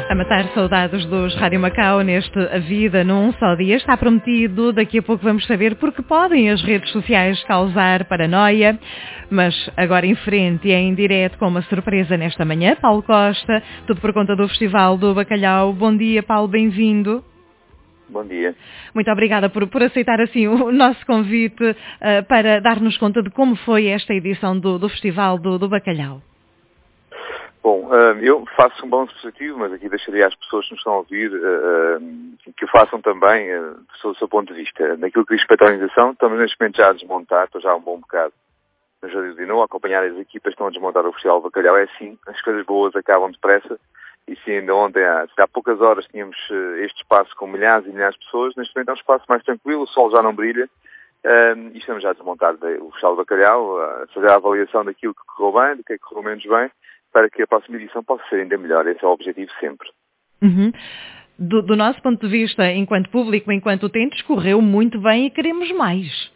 A matar saudades dos Rádio Macau neste A Vida num Só Dia. Está prometido, daqui a pouco vamos saber porque podem as redes sociais causar paranoia. Mas agora em frente e em direto com uma surpresa nesta manhã, Paulo Costa, tudo por conta do Festival do Bacalhau. Bom dia, Paulo, bem-vindo. Bom dia. Muito obrigada por aceitar assim o nosso convite para dar-nos conta de como foi esta edição do Festival do Bacalhau. Bom, eu faço um balanço positivo, mas aqui deixaria às pessoas que nos estão a ouvir que o façam também do seu ponto de vista. Naquilo que diz respeito à organização, estamos neste momento já a desmontar, estou já há um bom bocado no Jardim de Novo, a acompanhar as equipas que estão a desmontar o Festival do Bacalhau. É assim, as coisas boas acabam depressa. E se ainda ontem, há poucas horas, tínhamos este espaço com milhares e milhares de pessoas, neste momento é um espaço mais tranquilo, o sol já não brilha, e estamos já a desmontar o Festival do Bacalhau, a fazer a avaliação daquilo que correu bem, do que correu menos bem, para que a próxima edição possa ser ainda melhor. Esse é o objetivo sempre. Uhum. Do nosso ponto de vista, enquanto público, enquanto utentes, correu muito bem e queremos mais.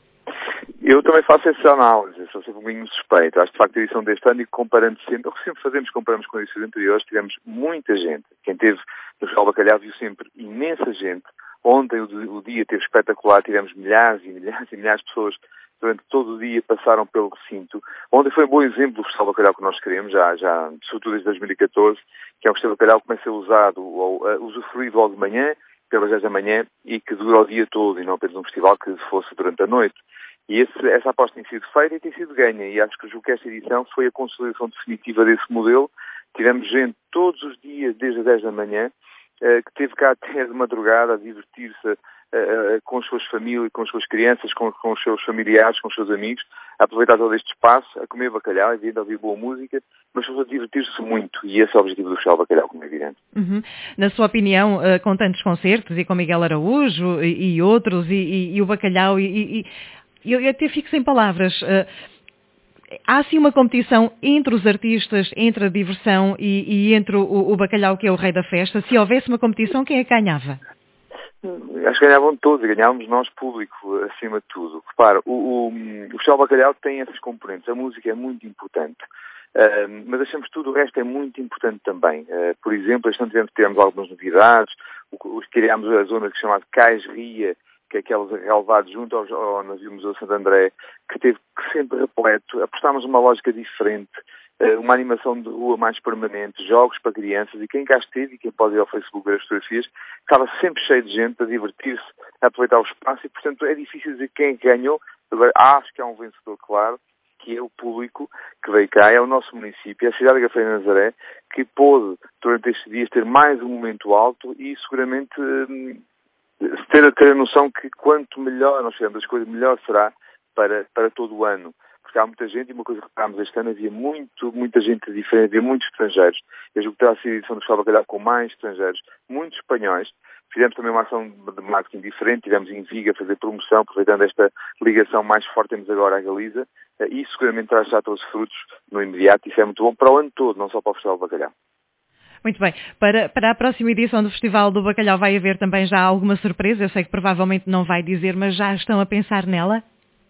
Eu também faço essa análise, sou sempre um bocadinho suspeito. Acho que, de facto, a edição deste ano, e comparando sempre comparamos com edições anteriores, tivemos muita gente. Quem teve no Festival do Bacalhau viu sempre imensa gente. Ontem o dia teve espetacular, tivemos milhares e milhares e milhares de pessoas durante todo o dia passaram pelo recinto. Ontem foi um bom exemplo do Festival do Bacalhau que nós queremos, já sobretudo desde 2014, que é um Festival do Bacalhau que começa a ser usado, usufruído logo de manhã, pelas 10 da manhã, e que dura o dia todo, e não apenas um festival que fosse durante a noite. E essa aposta tem sido feita e tem sido ganha, e acho que esta edição foi a consolidação definitiva desse modelo. Tivemos gente todos os dias, desde as 10 da manhã, que teve cá até de madrugada a divertir-se com as suas famílias, com as suas crianças, com os seus familiares, com os seus amigos, a aproveitar todo este espaço, a comer bacalhau, a ouvir boa música, mas a divertir-se muito, e esse é o objetivo do Festival do Bacalhau, como é evidente. Uhum. Na sua opinião, com tantos concertos, e com Miguel Araújo e outros, e o bacalhau, eu até fico sem palavras. Há assim uma competição entre os artistas, entre a diversão e entre o bacalhau, que é o rei da festa. Se houvesse uma competição, quem é que ganhava? Acho que ganhavam todos, e ganhávamos nós, público, acima de tudo. Repara, o Festival do Bacalhau tem essas componentes. A música é muito importante, mas achamos que tudo o resto é muito importante também. Por exemplo, este ano tivemos algumas novidades. Criámos a zona que se chama de Cais Ria, que é aqueles relevados junto ao navio Museu Santo André, que teve sempre repleto. Apostámos numa lógica diferente, uma animação de rua mais permanente, jogos para crianças, e quem cá esteve, e quem pode ir ao Facebook ver as fotografias, estava sempre cheio de gente a divertir-se, a aproveitar o espaço, e portanto é difícil dizer quem ganhou. Agora, acho que há um vencedor claro, que é o público que veio cá, é o nosso município, é a cidade de Gafeira de Nazaré, que pôde, durante estes dias, ter mais um momento alto e seguramente ter a noção que quanto melhor nós fizermos as coisas, melhor será para todo o ano. Porque há muita gente, e uma coisa que reparámos este ano, havia muita gente diferente, havia muitos estrangeiros. Eu julgo que terá sido a edição do Festival do Bacalhau com mais estrangeiros, muitos espanhóis. Fizemos também uma ação de marketing diferente, tivemos em Viga a fazer promoção, aproveitando esta ligação mais forte que temos agora à Galiza, e isso seguramente traz já todos os frutos no imediato, e isso é muito bom para o ano todo, não só para o Festival do Bacalhau. Muito bem. Para a próxima edição do Festival do Bacalhau vai haver também já alguma surpresa? Eu sei que provavelmente não vai dizer, mas já estão a pensar nela?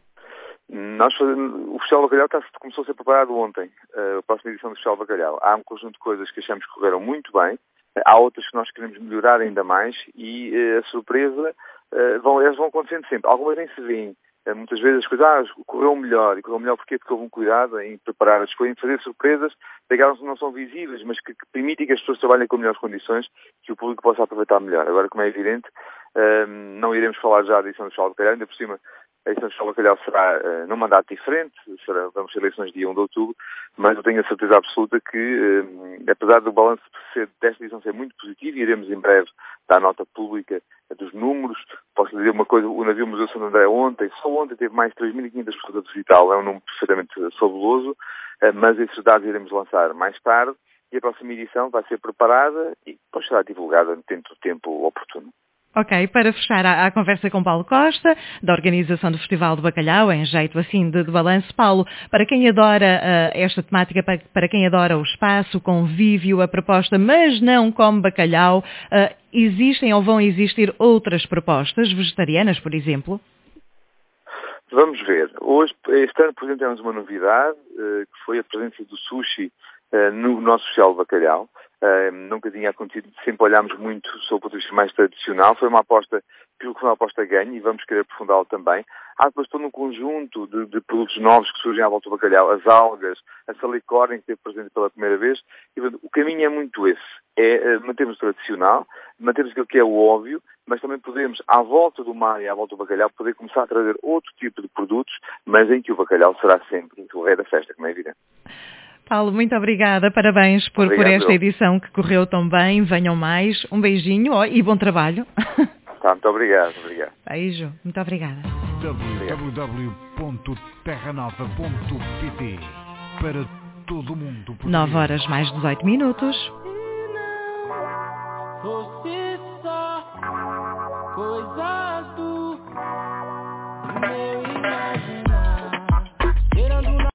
O Festival do Bacalhau começou a ser preparado ontem, a próxima edição do Festival do Bacalhau. Há um conjunto de coisas que achamos que correram muito bem, há outras que nós queremos melhorar ainda mais, e a surpresa, elas vão acontecendo sempre. Algumas nem se veem. Muitas vezes as coisas correu melhor, e correu melhor porque houve um cuidado em preparar as coisas, em fazer surpresas, daquelas que não são visíveis, mas que permitem que as pessoas trabalhem com melhores condições, que o público possa aproveitar melhor. Agora, como é evidente, não iremos falar já da edição do Festival do Bacalhau, ainda por cima, a edição do Festival do Bacalhau será num mandato diferente, vamos ter eleições dia 1 de outubro, mas eu tenho a certeza absoluta que, apesar do balanço desta edição ser muito positivo, iremos em breve dar nota pública dos números. Posso lhe dizer uma coisa, o navio Museu Santo André só ontem teve mais de 3.500 pessoas a visitá-lo, é um número perfeitamente fabuloso, mas esses dados iremos lançar mais tarde, e a próxima edição vai ser preparada e depois será divulgada dentro do tempo oportuno. Ok, para fechar a conversa com Paulo Costa, da organização do Festival do Bacalhau, em jeito assim de balanço. Paulo, para quem adora esta temática, para quem adora o espaço, o convívio, a proposta, mas não come bacalhau, existem ou vão existir outras propostas, vegetarianas, por exemplo? Vamos ver. Este ano, por exemplo, temos uma novidade, que foi a presença do sushi no nosso Festival do Bacalhau. Nunca tinha acontecido, sempre olhámos muito sobre o ponto de vista mais tradicional. Foi uma aposta ganha e vamos querer aprofundá-lo também. Há depois todo um conjunto de produtos novos que surgem à volta do bacalhau, as algas, a salicórnia que esteve presente pela primeira vez. E, o caminho é muito esse, mantermos o tradicional, mantermos aquilo que é o óbvio, mas também podemos, à volta do mar e à volta do bacalhau, poder começar a trazer outro tipo de produtos, mas em que o bacalhau será sempre o rei da festa, como é evidente. Paulo, muito obrigada, parabéns por esta edição que correu tão bem, venham mais, um beijinho e bom trabalho. Tá, muito obrigado. Beijo, muito obrigada. www.terranova.pt para todo mundo. 9 horas mais 18 minutos.